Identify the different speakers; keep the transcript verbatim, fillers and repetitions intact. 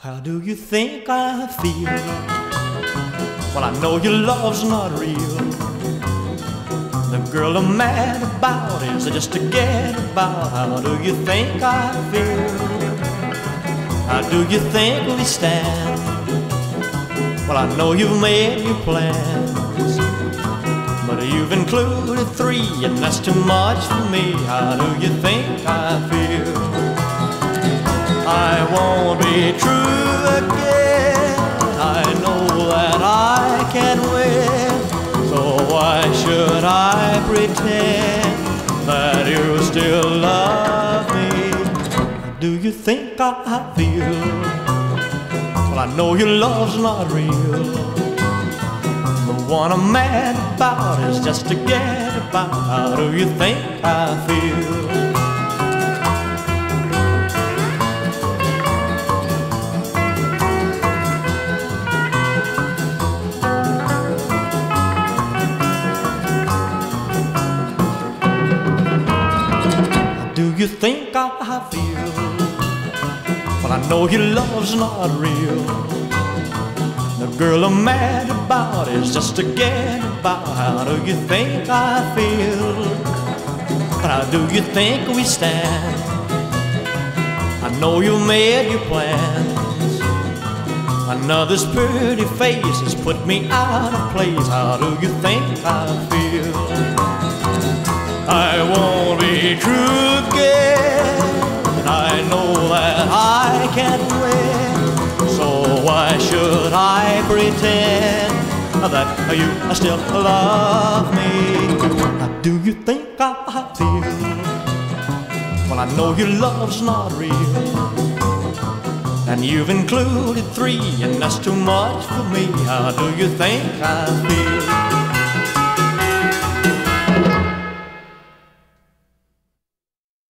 Speaker 1: How do you think I feel? Well, I know your love's not real. The girl I'm mad about is just to get about. How do you think I feel? How do you think we stand? Well, I know you've made your plans, but you've included three, and that's too much for me. How do you think I feel? I won't be true again. I know that I can win, so why should I pretend that you still love me? Do you think I feel? Well, I know your love's not real. The one I'm mad about is just to get about. How do you think I feel? Do you think I feel? Well, I know your love's not real. The girl I'm mad about is just to get about. How do you think I feel? How do you think we stand? I know you made your plans. Another's pretty face has put me out of place. How do you think I feel? I won't be true again. I know that I can't win, so why should I pretend that you still love me? How do you think I feel? Well, I know your love's not real, and you've included three, and that's too much for me. How do you think I feel?